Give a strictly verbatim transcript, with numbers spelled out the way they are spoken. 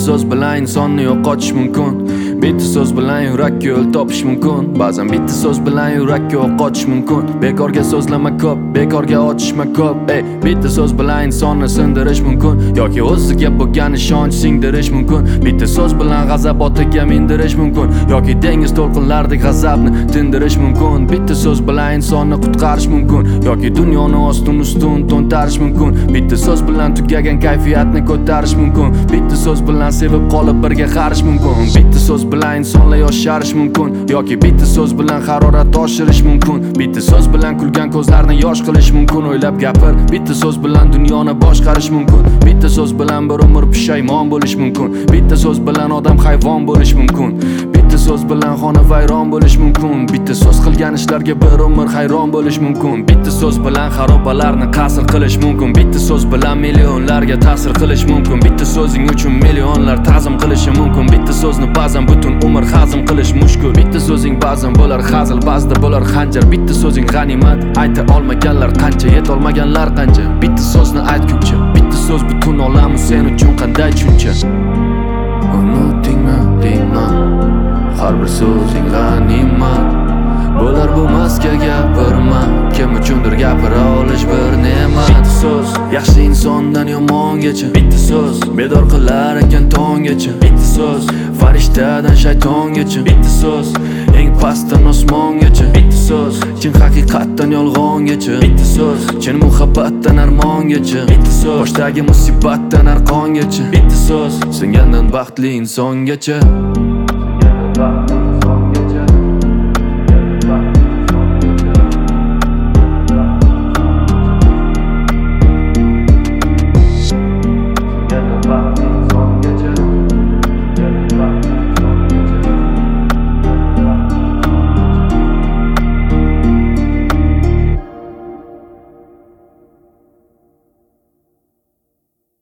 so'z bilan insonni yo'qotish mumkin. Bitta so'z bilan yurakka yo'l topish mumkin. Ba'zan bitta so'z bilan yurakka yo'qotish mumkin. Bekorga so'zlama ko'p, bekorga otishma ko'p. Ey, bitta so'z bilan insonni sindirish mumkin yoki o'ziga bo'lgan ishonch singdirish mumkin. Bitta so'z bilan g'azab otiga mindirish mumkin yoki dengiz to'lqinlaridek g'azabni tindirish mumkin. Bitta so'z bilan insonni qutqarish mumkin yoki dunyoni ostin-ustun to'ntarish mumkin. Bitta so'z bilan tugagan kayfiyatni ko'tarish mumkin. Bitta so'z bilan sevib qolib birga qarish mumkin. Bitta so'z bilan insonlar yosharish mumkin yoki bitta so'z bilan harorat oshirish mumkin. Bitta so'z bilan kulgan ko'zlarni yosh qilish mumkin. O'ylab gapir, bitta so'z bilan dunyoni boshqarish mumkin. Bitta so'z bilan bir umr pushaymon bo'lish mumkin. Bitta so'z bilan odam hayvon bo'lish mumkin. Bitta so'z bilan xona vayron bo'lish mumkin. Bitta so'z qilgan ishlarga bir umr hayron bo'lish mumkin. Bitta so'z bilan xarobalarni qasr qilish mumkin. Bitta so'z bilan millionlarga ta'sir qilish mumkin. Bitta so'zing uchun millionlar ta'zim qilishi mumkin. Bitta so'zni ba'zan butun umr hazm qilish mushkul. Bitta so'zing ba'zan bo'lar hazil, ba'zida bo'lar xanjar. Bitta so'zing g'animat, ayta olmaganlar qancha, yetolmaganlar qancha. Bitta so'zni aytguncha, bitta so'z butun olam sen uchun qanday tushuncha. Unutingmi deyman, har bir so'zing g'animat. Bo'lar bo'lmasga gapirma, kim uchundir gapira olish bir ne'mat. Bitta so'z yaxshi insondan yomongacha. Bitta so'z bedor qilar ekan tonggacha. Bitta so'z farishtadan shaytongacha. Bitta so'z eng pastdan osmongacha. Bitta so'z chin haqiqatdan yolg'ongacha. Bitta so'z chin muhabbatdan armongacha. Bitta so'z boshdagi musibatdan arqongacha. Bitta so'z singandan baxtli insongacha.